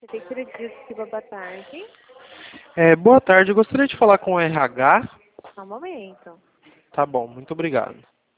Prefeitura de Justiça, boa tarde. Boa tarde, eu gostaria de falar com o RH. Só um momento. Tá bom, muito obrigado.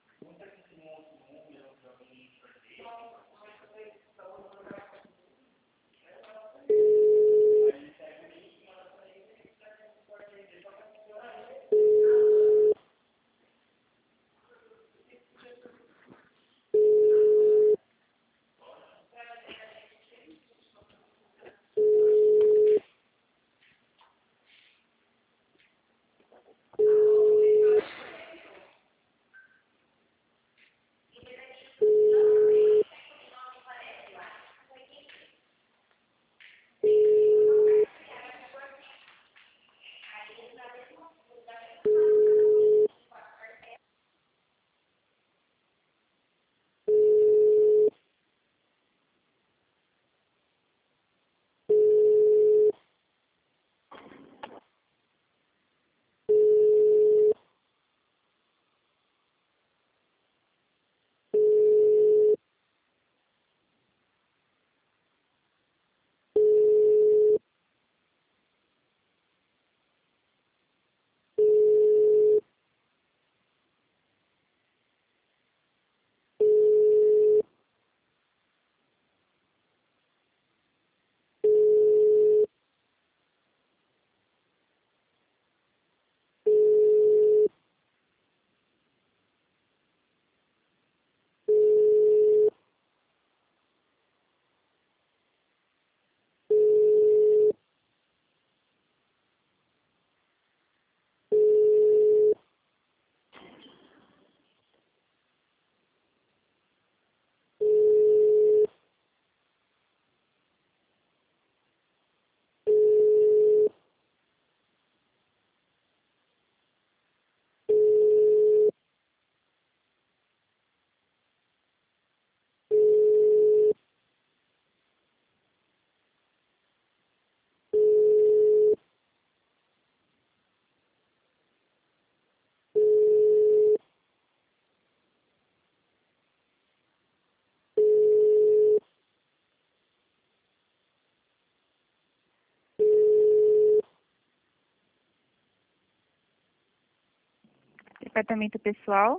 Departamento pessoal.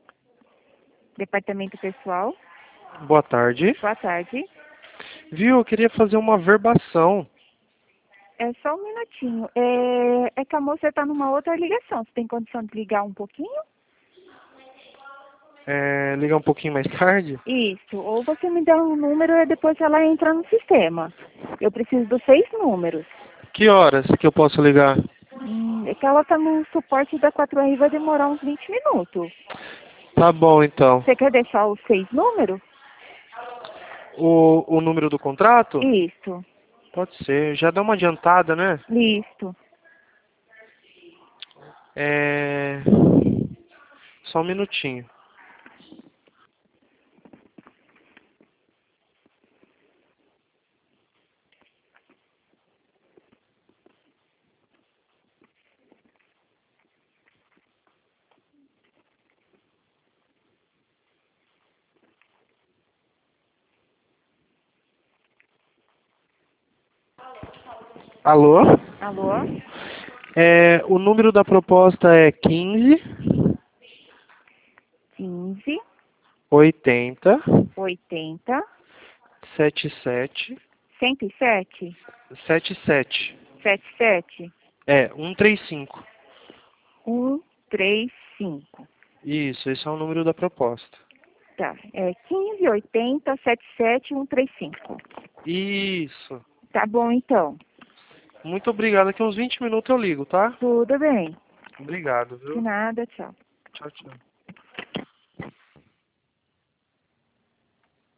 Departamento pessoal. Boa tarde. Boa tarde. Viu, eu queria fazer uma verbação. É só um minutinho. É que a moça está numa outra ligação. Você tem condição de ligar um pouquinho? Ligar um pouquinho mais tarde? Isso. Ou você me dá um número e depois ela entra no sistema. Eu preciso dos 6 números. Que horas que eu posso ligar? É que ela está no suporte da 4R e vai demorar uns 20 minutos. Tá bom, então. Você quer deixar os 6 números? O número do contrato? Isso. Pode ser. Já dá uma adiantada, né? Isso. Só um minutinho. Alô? Alô? O número da proposta é 15 15, 80 80, 77 107, 77. 77, 135. 135. Isso, esse é o número da proposta. Tá, 15, 80, 77, 135. Isso. Tá bom, então. Muito obrigado. Daqui uns 20 minutos eu ligo, tá? Tudo bem. Obrigado, De viu? nada, tchau. Tchau, tchau.